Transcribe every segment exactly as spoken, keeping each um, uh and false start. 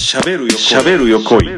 しゃべるよしゃべるよこい。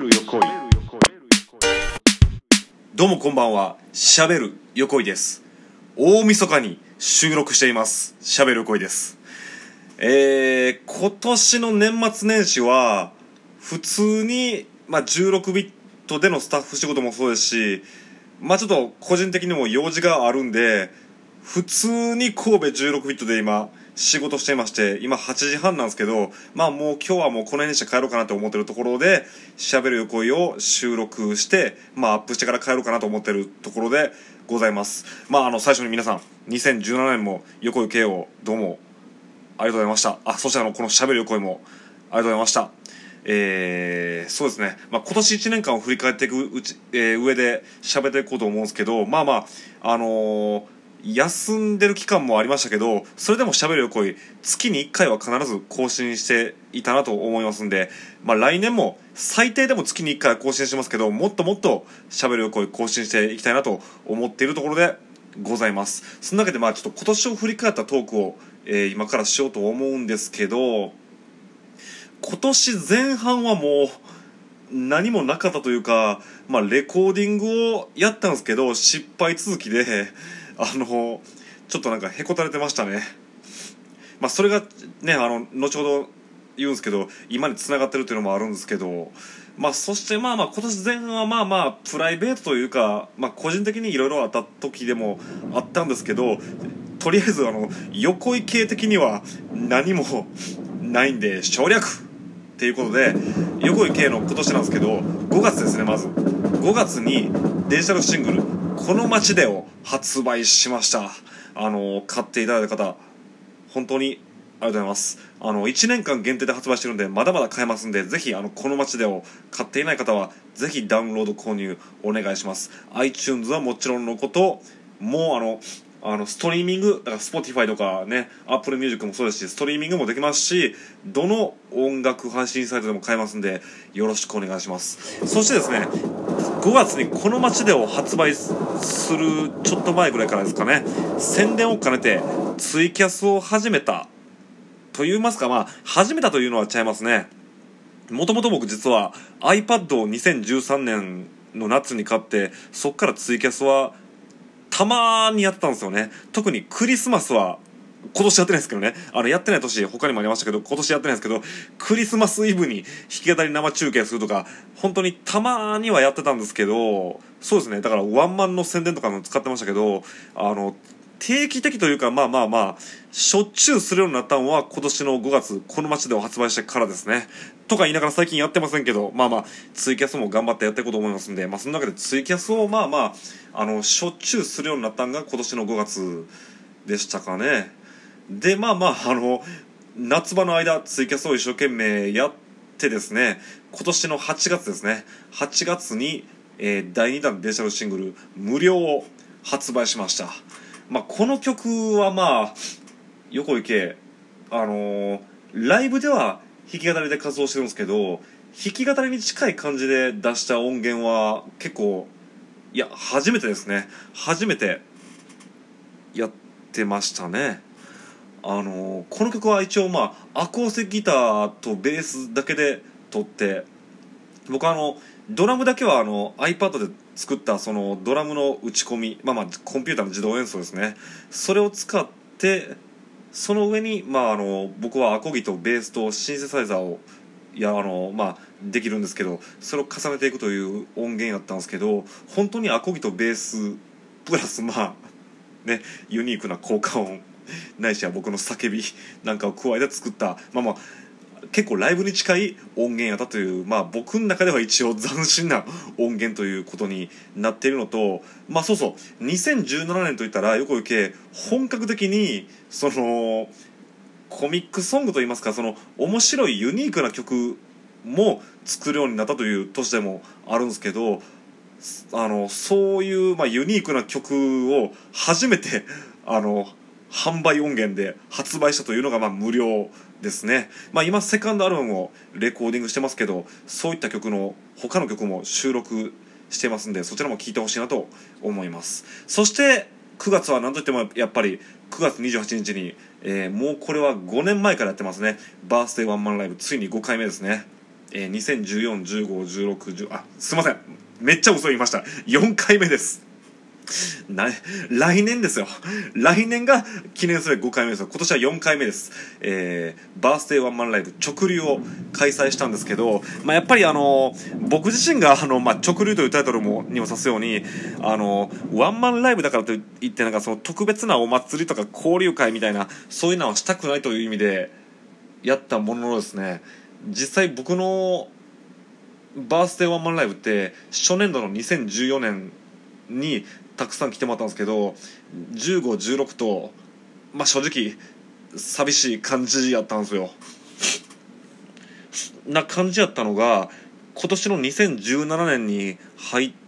どうもこんばんは、しゃべるよこいです。大晦日に収録しています、しゃべるよこいです。えー、今年の年末年始は普通に、まあ、じゅうろくビットでのスタッフ仕事もそうですし、まあちょっと個人的にも用事があるんで普通に神戸じゅうろくビットで今仕事していまして、今はちじはんなんですけど、まあもう今日はもうこの辺にして帰ろうかなと思ってるところで、しゃべるよこいを収録して、まあアップしてから帰ろうかなと思ってるところでございます。まああの最初に皆さんにせんじゅうななねんもよこい K をどうもありがとうございました。あ、そしてあのこのしゃべるよこいもありがとうございました。えー、そうですね、まあ、今年いちねんかんを振り返っていくうち、えー、上で喋っていこうと思うんですけど、まあまああのー、休んでる期間もありましたけど、それでもしゃべるよこい月にいっかいは必ず更新していたなと思いますんで、まあ、来年も最低でも月にいっかいは更新しますけど、もっともっとしゃべるよこい更新していきたいなと思っているところでございます。その中でまあちょっと今年を振り返ったトークを、えー、今からしようと思うんですけど、今年前半はもう何もなかったというか、まあ、レコーディングをやったんですけど失敗続きで、あのちょっとなんかへこたれてましたね。まあ、それがね、あの後ほど言うんですけど今に繋がってるっていうのもあるんですけど、まあ、そしてまあまあ今年前半はまあまあプライベートというか、まあ、個人的にいろいろあった時でもあったんですけど、とりあえずあの横井系的には何もないんで省略っていうことで、横井 K の今年なんですけどごがつですね。まずごがつにデジタルシングル「この街で」を発売しました。あの買っていただいた方本当にありがとうございます。あのいちねんかん限定で発売してるんでまだまだ買えますんで、ぜひあのこの街でを買っていない方はぜひダウンロード購入お願いします。 iTunes はもちろんのこと、もうあのあのストリーミングだから Spotify とかね Apple Music もそうですし、ストリーミングもできますし、どの音楽配信サイトでも買えますんでよろしくお願いします。そしてですね、ごがつにこの街でを発売するちょっと前ぐらいからですかね、宣伝を兼ねてツイキャスを始めたと言いますか、まあ始めたというのはちゃいますね。もともと僕実は iPad をにせんじゅうさんねんの夏に買って、そっからツイキャスはたまーにやってたんですよね。特にクリスマスは今年やってないですけどね、あのやってない年他にもありましたけど今年やってないですけど、クリスマスイブに弾き語り生中継するとか本当にたまーにはやってたんですけど、そうですね、だからワンマンの宣伝とかも使ってましたけど、あの定期的というかまあまあまあしょっちゅうするようになったのは今年のごがつこの街でを発売してからですね。とか言いながら最近やってませんけど、まあまあツイキャスも頑張ってやっていこうと思いますんで、まあその中でツイキャスをまあまああのしょっちゅうするようになったのが今年のごがつでしたかね。でまあまああの夏場の間ツイキャスを一生懸命やってですね、今年のはちがつですね、はちがつに、えー、だいにだんデジタルシングル無料を発売しました。まあ、この曲はまあ横井 K あのー、ライブでは弾き語りで活動してるんですけど、弾き語りに近い感じで出した音源は結構いや初めてですね、初めてやってましたね。あのー、この曲は一応まあアコースティックギターとベースだけで撮って、僕はあのドラムだけはあの iPad で作ったそのドラムの打ち込み、まあまあコンピューターの自動演奏ですね、それを使って、その上にまああの僕はアコギとベースとシンセサイザーをいやあのまあできるんですけど、それを重ねていくという音源やったんですけど、本当にアコギとベースプラスまあねユニークな効果音ないしは僕の叫びなんかを加えて作ったまあまあ結構ライブに近い音源やったという、まあ僕の中では一応斬新な音源ということになっているのと、まあそうそうにせんじゅうななねんといったら横井 K 本格的にそのコミックソングといいますか、その面白いユニークな曲も作るようになったという年でもあるんですけど、あのそういう、まあ、ユニークな曲を初めてあの販売音源で発売したというのがまあ無料ですね。まあ、今セカンドアルバムをレコーディングしてますけど、そういった曲の他の曲も収録してますんで、そちらも聴いてほしいなと思います。そしてくがつは何といってもやっぱりくがつにじゅうはちにちに、えー、もうこれはごねんまえからやってますね、バースデーワンマンライブついにごかいめですね。 えー、にせんじゅうよん、じゅうご、じゅうろく、じゅうあすいません、めっちゃ嘘言いました。よんかいめです。な来年ですよ。来年が記念すべきごかいめですよ。今年はよんかいめです。えー、バースデーワンマンライブ直流を開催したんですけど、まあ、やっぱりあの僕自身があの、まあ、直流というタイトルもにも指すように、あのワンマンライブだからといってなんかその特別なお祭りとか交流会みたいなそういうのはしたくないという意味でやったもののですね、実際僕のバースデーワンマンライブって初年度のにせんじゅうよねんにたくさん来てもらったんですけど、じゅうご、じゅうろくと、まあ、正直寂しい感じやったんですよ。な感じやったのが今年のにせんじゅうななねんに入って、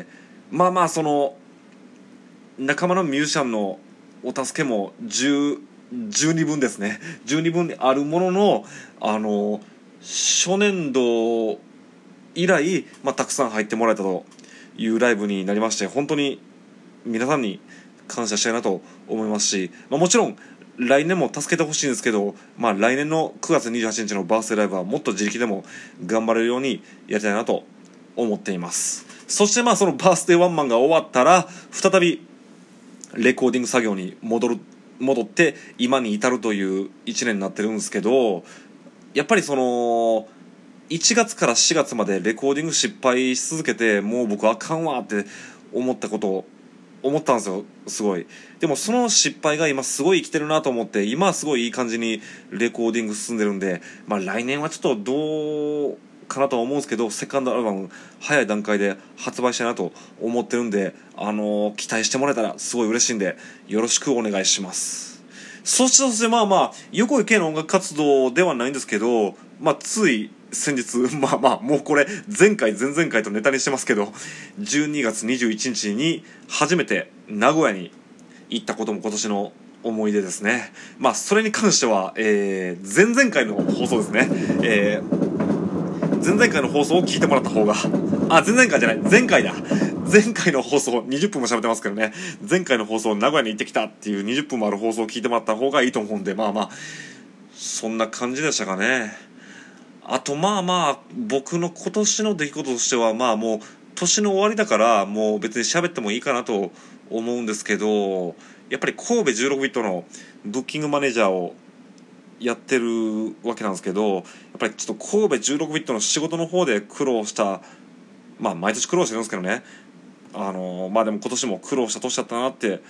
まあまあその仲間のミュージシャンのお助けも十二分ですね。十二分あるものの、あの初年度以来、まあ、たくさん入ってもらえたというライブになりまして、本当に皆さんに感謝したいなと思いますし、まあ、もちろん来年も助けてほしいんですけど、まあ、来年のくがつにじゅうはちにちのバースデーライブはもっと自力でも頑張れるようにやりたいなと思っています。そしてまあそのバースデーワンマンが終わったら再びレコーディング作業に戻る戻って今に至るといういちねんになってるんですけど、やっぱりそのいちがつからしがつまでレコーディング失敗し続けて、もう僕あかんわって思ったことを思ったんですよ、すごい。でもその失敗が今すごい生きてるなと思って、今はすごいいい感じにレコーディング進んでるんで、まあ来年はちょっとどうかなとは思うんですけど、セカンドアルバム早い段階で発売したいなと思ってるんで、あのー、期待してもらえたらすごい嬉しいんでよろしくお願いします。そしてそしてまあまあ横井圭の音楽活動ではないんですけど、まあつい先日まあまあもうこれ前回前々回とネタにしてますけど、じゅうにがつにじゅういちにちに初めて名古屋に行ったことも今年の思い出ですね。まあそれに関しては、えー、前々回の放送ですね、えー、前々回の放送を聞いてもらった方が、あ前々回じゃない前回だ前回の放送にじゅっぷんも喋ってますけどね、前回の放送名古屋に行ってきたっていうにじゅっぷんもある放送を聞いてもらった方がいいと思うんで、まあまあそんな感じでしたかね。あとまあまあ僕の今年の出来事としては、まあもう年の終わりだからもう別に喋ってもいいかなと思うんですけど、やっぱり神戸じゅうろくビットのブッキングマネージャーをやってるわけなんですけど、やっぱりちょっと神戸じゅうろくビットの仕事の方で苦労した、まあ毎年苦労してるんですけどね、あのまあでも今年も苦労した年だったなって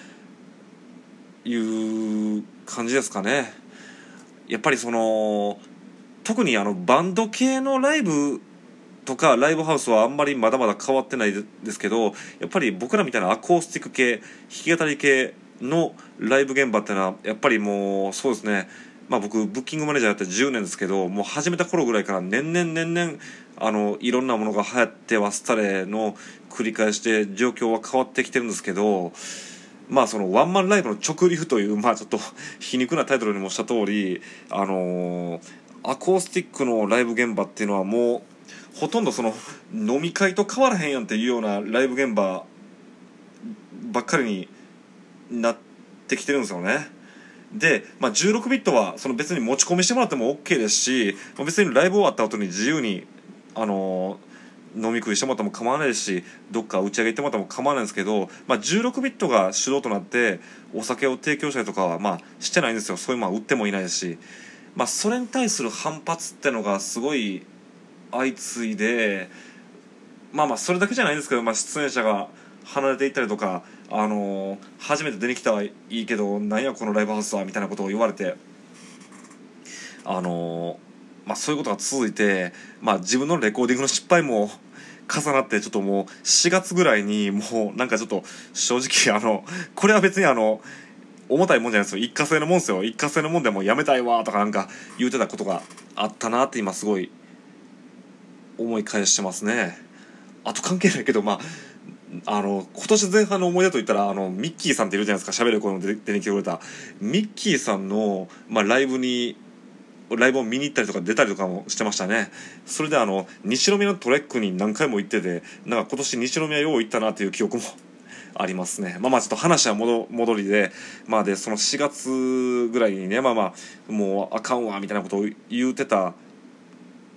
いう感じですかね。やっぱりその特にあのバンド系のライブとかライブハウスはあんまりまだまだ変わってないですけど、やっぱり僕らみたいなアコースティック系弾き語り系のライブ現場ってのはやっぱりもうそうですね、まあ僕ブッキングマネージャーやってじゅうねんですけど、もう始めた頃ぐらいから年々年々あのいろんなものが流行っては廃れの繰り返して状況は変わってきてるんですけど、まあそのワンマンライブの直流という、まあちょっと皮肉なタイトルにもした通り、あのー、アコースティックのライブ現場っていうのはもうほとんどその飲み会と変わらへんやんっていうようなライブ現場ばっかりになってきてるんですよね。で、まあ、じゅうろくビットはその別に持ち込みしてもらっても OK ですし、別にライブ終わった後に自由にあのー飲み食いしてもらっても構わないですし、どっか打ち上げ行ってもらっても構わないんですけど、まあ、じゅうろくビットが主導となってお酒を提供したりとかはまあしてないんですよ。そういうまあ売ってもいないですし、まあ、それに対する反発ってのがすごい相次いで、まあまあそれだけじゃないんですけど、まあ、出演者が離れていったりとか、あのー、初めて出に来たはいいけどなんやこのライブハウスはみたいなことを言われて、あのーまあ、そういうことが続いて、まあ、自分のレコーディングの失敗も重なって、ちょっともうしがつぐらいにもうなんかちょっと正直あのこれは別にあの重たいもんじゃないですよ、一過性のもんですよ、一過性のもんでもうやめたいわとかなんか言うてたことがあったなって今すごい思い返してますね。あと関係ないけど、まああの今年前半の思い出といったら、あのミッキーさんっているじゃないですか、喋る声の出てきてくれたミッキーさんの、まあ、ライブにライブを見に行ったりとか出たりとかもしてましたね。それであの西宮のトレックに何回も行ってて、なんか今年西宮よう行ったなっていう記憶もありますね。まあまあちょっと話は戻戻りで、まあでそのしがつぐらいにね、まあまあもうあかんわみたいなことを言うてた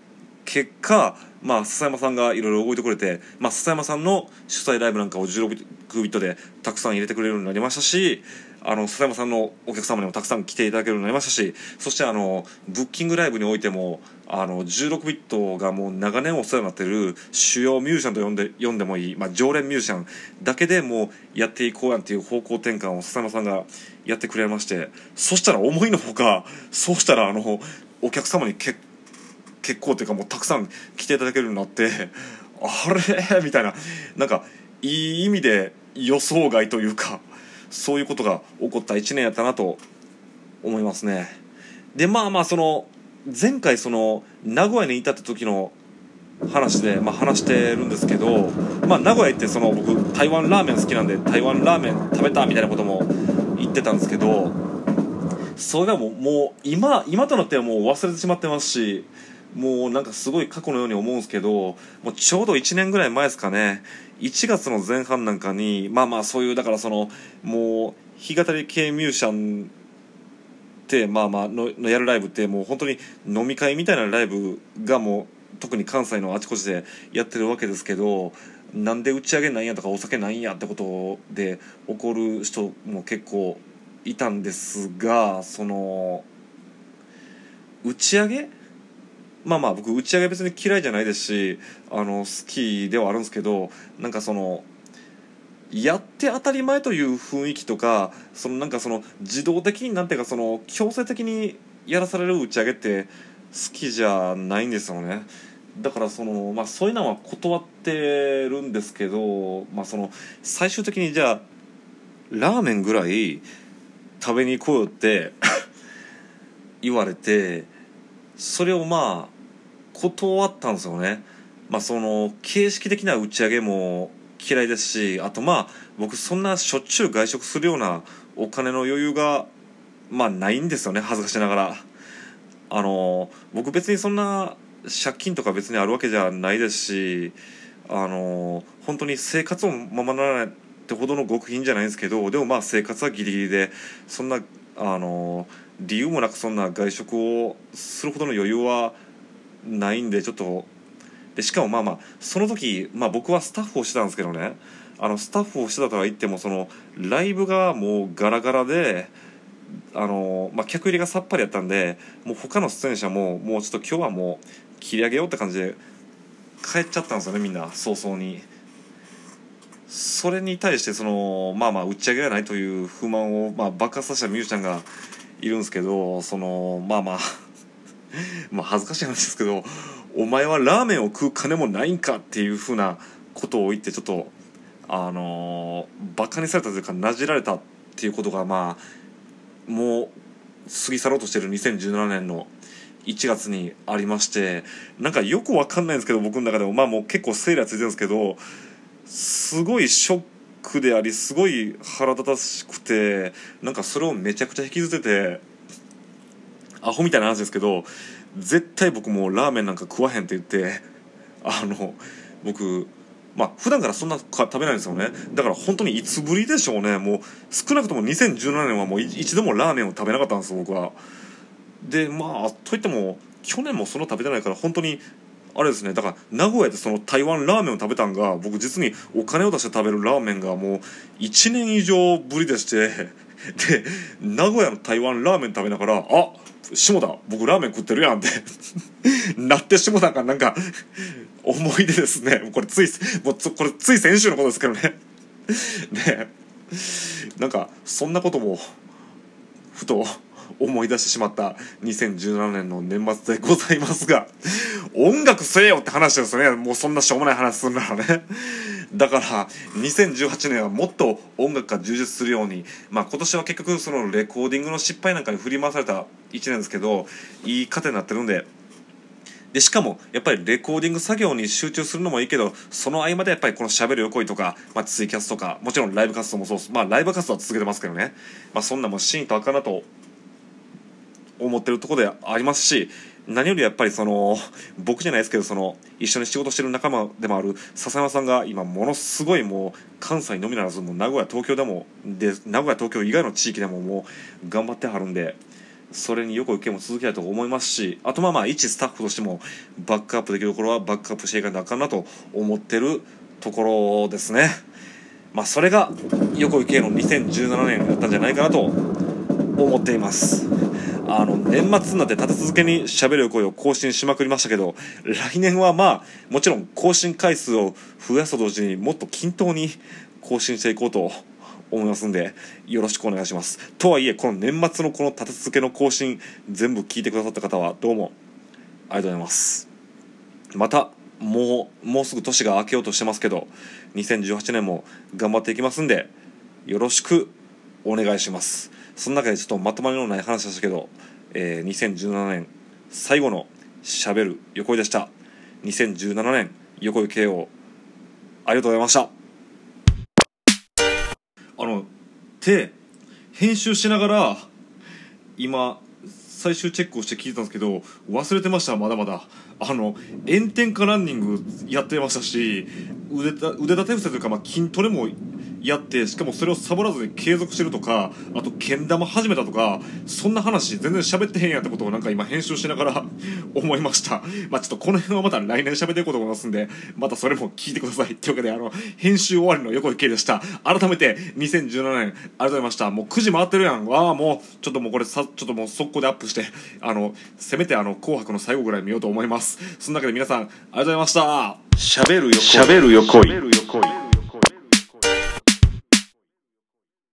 結果、まあ、笹山さんがいろいろ動いてくれて、まあ、笹山さんの主催ライブなんかをじゅうろくビットでたくさん入れてくれるようになりましたし、あの笹山さんのお客様にもたくさん来ていただけるようになりましたし、そしてあのブッキングライブにおいてもあのじゅうろくビットがもう長年お世話になっている主要ミュージシャンと呼んで呼んでもいい、まあ、常連ミュージシャンだけでもうやっていこうやんっていう方向転換を笹山さんがやってくれまして、そしたら思いのほか、そうしたらあのお客様に結結構っていうかもうたくさん来ていただけるようになって、あれみたいな、なんかいい意味で予想外というか、そういうことが起こったいちねんやったなと思いますね。でまあまあその前回その名古屋にいたって時の話で、まあ、話してるんですけど、まあ、名古屋行ってその僕台湾ラーメン好きなんで台湾ラーメン食べたみたいなことも言ってたんですけど、それはもう、もう今今となってはもう忘れてしまってますし、もうなんかすごい過去のように思うんですけど、もうちょうどいちねんぐらい前ですかね、いちがつの前半なんかにまあまあそういうだからそのもう弾き語り系ミュージシャンってまあまあ の, のやるライブってもう本当に飲み会みたいなライブがもう特に関西のあちこちでやってるわけですけど、なんで打ち上げないんやとかお酒ないんやってことで怒る人も結構いたんですが、その打ち上げまあまあ僕打ち上げ別に嫌いじゃないですし、あの好きではあるんですけど、なんかそのやって当たり前という雰囲気とか、そのなんかその自動的になんていうかその強制的にやらされる打ち上げって好きじゃないんですよね。だからそのまあそういうのは断ってるんですけど、まあその最終的にじゃあラーメンぐらい食べに行こうよって言われて、それをまあ断ったんですよね。まあその形式的な打ち上げも嫌いですし、あとまあ僕そんなしょっちゅう外食するようなお金の余裕がまあないんですよね、恥ずかしながら。あの僕別にそんな借金とか別にあるわけじゃないですし、あの本当に生活もままならないってほどの極貧じゃないんですけど、でもまあ生活はギリギリで、そんなあの理由もなくそんな外食をするほどの余裕はないんで、ちょっとでしかもまあまあその時、まあ、僕はスタッフをしてたんですけどね、あのスタッフをしてたとは言ってもそのライブがもうガラガラで、あの、まあ、客入れがさっぱりやったんで、もう他の出演者ももうちょっと今日はもう切り上げようって感じで帰っちゃったんですよね、みんな早々に。それに対してそのまあまあ打ち上げがないという不満をまあ爆発させたミュージシャンがいるんですけど、そのまあまあまあ恥ずかしい話ですけど、お前はラーメンを食う金もないんかっていうふうなことを言ってちょっとあのー、バカにされたというかなじられたっていうことがまあもう過ぎ去ろうとしているにせんじゅうななねんのいちがつにありまして、なんかよくわかんないんですけど僕の中でもまあもう結構セイラついてるんですけど、すごいショックでありすごい腹立たしくて、なんかそれをめちゃくちゃ引きずっててアホみたいな話ですけど、絶対僕もうラーメンなんか食わへんって言って、あの僕まあ普段からそんな食べないんですよね。だから本当にいつぶりでしょうね。もう少なくともにせんじゅうななねんはもう一度もラーメンを食べなかったんです僕は。でまあといっても去年もその食べてないから本当にあれですね。だから名古屋でその台湾ラーメンを食べたんが、僕実にお金を出して食べるラーメンがもういちねん以上ぶりでして、で名古屋の台湾ラーメン食べながら、あ下田僕ラーメン食ってるやんってなってしもたんかなんか思い出ですね。これついもうつこれつい先週のことですけどねでなんかそんなこともふと思い出してしまったにせんじゅうななねんの年末でございますが、音楽せえよって話ですね。もうそんなしょうもない話するならね。だからにせんじゅうはちねんはもっと音楽が充実するように、まあ今年は結局そのレコーディングの失敗なんかに振り回されたいちねんですけど、いい糧になってるんで。でしかもやっぱりレコーディング作業に集中するのもいいけど、その合間でやっぱりこのしゃべる横井とか、まあ、ツイキャスとかもちろんライブ活動もそうです。まあライブ活動は続けてますけどね、まあそんなもんシーンとあかんなと思ってるところでありますし、何よりやっぱりその僕じゃないですけど、その一緒に仕事してる仲間でもある笹山さんが今ものすごいもう関西のみならずもう名古屋東京でもで名古屋東京以外の地域でももう頑張ってはるんで、 それによく受けも続けたいと思いますし、あとまあまあ一スタッフとしてもバックアップできるところはバックアップしていかなあかんなと思ってるところですね。まあそれが横井圭のにせんじゅうななねんだったんじゃないかなと思っています。あの年末になって立て続けに喋る声を更新しまくりましたけど、来年はまあもちろん更新回数を増やすと同時にもっと均等に更新していこうと思いますんで、よろしくお願いします。とはいえこの年末のこの立て続けの更新全部聞いてくださった方はどうもありがとうございます。またもうもうすぐ年が明けようとしてますけど、にせんじゅうはちねんも頑張っていきますんでよろしくお願いします。その中でちょっとまとまりのない話でしたけど、えー、にせんじゅうななねん最後のしゃべる横井でした。にせんじゅうななねん横井圭をありがとうございました。あので編集しながら今最終チェックをして聞いてたんですけど、忘れてました。まだまだあの炎天下ランニングやってましたし、腕だ腕立て伏せというか、まあ、筋トレもやって、しかもそれをサボらずに継続してるとか、あとけん玉始めたとか、そんな話全然喋ってへんやってことをなんか今編集しながら思いました。まあちょっとこの辺はまた来年喋っていこうと思いますんで、またそれも聞いてください。というわけで、あの編集終わりの横井圭でした。改めてにせんじゅうななねんありがとうございました。もうくじ回ってるやん。わあ、もうちょっともうこれさちょっともう速攻でアップして、あのせめてあの紅白の最後ぐらい見ようと思います。その中で皆さんありがとうございました。 しゃべる横井。